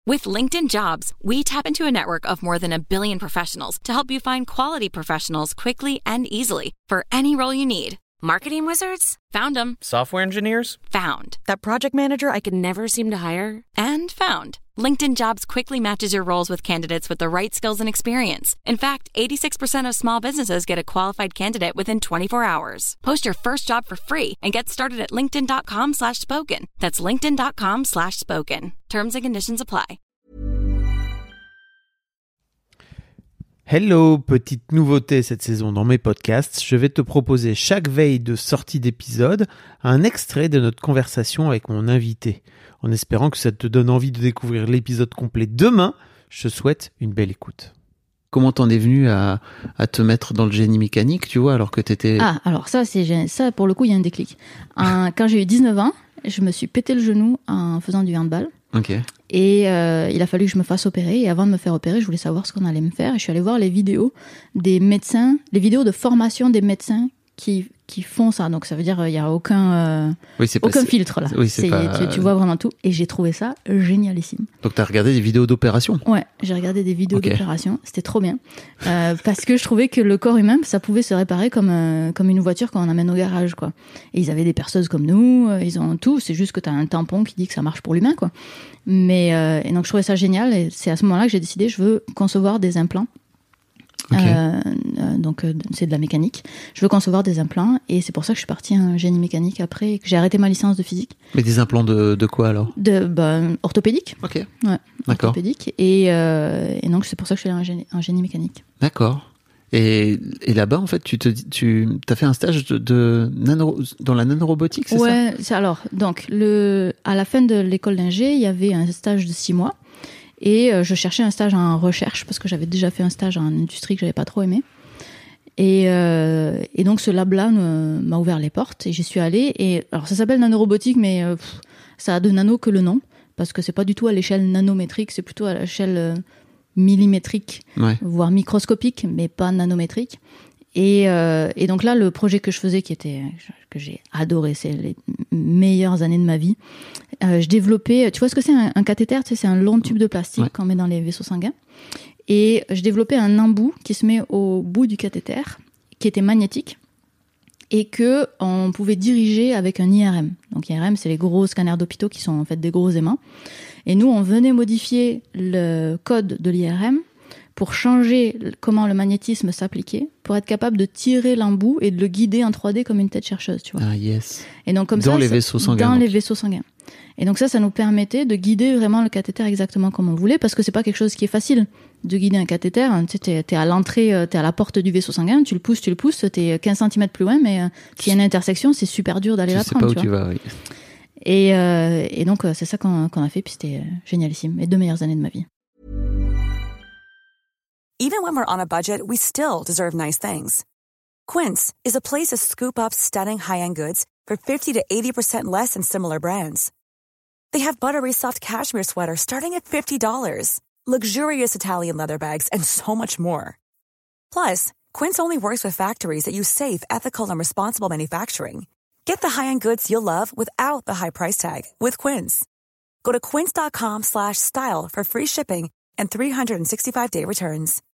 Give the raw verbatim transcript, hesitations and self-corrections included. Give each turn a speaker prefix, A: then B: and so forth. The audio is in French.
A: With LinkedIn Jobs, we tap into a network of more than a billion professionals to help you find quality professionals quickly and easily for any role you need. Marketing wizards? Found them.
B: Software engineers?
A: Found. That project manager I could never seem to hire? And found. LinkedIn Jobs quickly matches your roles with candidates with the right skills and experience. In fact, eighty-six percent of small businesses get a qualified candidate within twenty-four hours. Post your first job for free and get started at linkedin.com slash spoken. That's linkedin.com slash spoken. Terms and conditions apply.
C: Hello, petite nouveauté cette saison dans mes podcasts, je vais te proposer chaque veille de sortie d'épisode un extrait de notre conversation avec mon invité. En espérant que ça te donne envie de découvrir l'épisode complet demain, je te souhaite une belle écoute. Comment t'en es venu à, à te mettre dans le génie mécanique, tu vois, alors que t'étais...
D: Ah, alors ça, c'est, ça pour le coup, il y a un déclic. Un, quand j'ai eu dix-neuf ans, je me suis pété le genou en faisant du handball.
C: Ok.
D: Et euh, il a fallu que je me fasse opérer. Et avant de me faire opérer, je voulais savoir ce qu'on allait me faire. Et je suis allée voir les vidéos des médecins, les vidéos de formation des médecins qui qui font ça. Donc ça veut dire il y a aucun euh,
C: oui, c'est
D: aucun
C: pas,
D: filtre là.
C: Oui, c'est
D: c'est,
C: pas...
D: tu, tu vois vraiment tout. Et j'ai trouvé ça génialissime.
C: Donc t'as regardé des vidéos d'opération ?
D: Ouais, j'ai regardé des vidéos
C: okay.
D: d'opération. C'était trop bien euh, parce que je trouvais que le corps humain, ça pouvait se réparer comme euh, comme une voiture quand on amène au garage, quoi. Et ils avaient des perceuses comme nous. Euh, ils ont tout. C'est juste que t'as un tampon qui dit que ça marche pour l'humain, quoi. Mais euh, et donc je trouvais ça génial. Et c'est à ce moment-là que j'ai décidé, je veux concevoir des implants. Okay. Euh, euh, donc euh, c'est de la mécanique. Je veux concevoir des implants et c'est pour ça que je suis partie en génie mécanique après et que j'ai arrêté ma licence de physique.
C: Mais des implants de, de quoi alors ?
D: De bah, orthopédique.
C: Ok.
D: Ouais.
C: D'accord.
D: Orthopédique et, euh, et donc c'est pour ça que je suis allée en génie, en génie mécanique.
C: D'accord. Et, et là-bas, en fait, tu te tu as fait un stage de, de nano, dans la nanorobotique, c'est
D: ouais,
C: ça ?
D: Ouais. C'est alors donc le à la fin de l'école d'ingé, il y avait un stage de six mois. Et je cherchais un stage en recherche parce que j'avais déjà fait un stage en industrie que j'avais pas trop aimé. Et, euh, et donc ce lab-là euh, m'a ouvert les portes et j'y suis allée. Et alors ça s'appelle nanorobotique, mais euh, pff, ça a de nano que le nom parce que c'est pas du tout à l'échelle nanométrique, c'est plutôt à l'échelle euh, millimétrique,
C: ouais.
D: voire microscopique, mais pas nanométrique. Et, euh, et donc là, le projet que je faisais, qui était que j'ai adoré, c'est les meilleures années de ma vie. Euh, je développais, tu vois ce que c'est un, un cathéter, tu sais, c'est un long tube de plastique ouais. qu'on met dans les vaisseaux sanguins. Et je développais un embout qui se met au bout du cathéter, qui était magnétique et que on pouvait diriger avec un I R M. Donc I R M, c'est les gros scanners d'hôpitaux qui sont en fait des gros aimants. Et nous, on venait modifier le code de l'I R M pour changer comment le magnétisme s'appliquait, pour être capable de tirer l'embout et de le guider en trois D comme une tête chercheuse, tu vois.
C: Ah yes.
D: Et donc comme
C: dans
D: ça,
C: les vaisseaux sanguins.
D: Dans
C: donc.
D: les vaisseaux sanguins. Et donc ça, ça nous permettait de guider vraiment le cathéter exactement comme on voulait, parce que c'est pas quelque chose qui est facile de guider un cathéter. Tu sais, t'es, t'es à l'entrée, t'es à la porte du vaisseau sanguin, tu le pousses, tu le pousses, t'es quinze centimètres plus loin, mais s'il y a une intersection, c'est super dur d'aller
C: tu
D: la
C: sais
D: prendre.
C: Tu sais
D: tu
C: pas où
D: vois.
C: tu vas, oui.
D: Et, euh, et donc c'est ça qu'on, qu'on a fait, puis c'était génialissime. Les deux meilleures années de ma vie.
E: Even when we're on a budget, we still deserve nice things. Quince is a place to scoop up stunning high-end goods for fifty to eighty percent less than similar brands. They have buttery soft cashmere sweaters starting at fifty dollars, luxurious Italian leather bags, and so much more. Plus, Quince only works with factories that use safe, ethical, and responsible manufacturing. Get the high-end goods you'll love without the high price tag with Quince. Go to quince.com slash style for free shipping and three sixty-five day returns.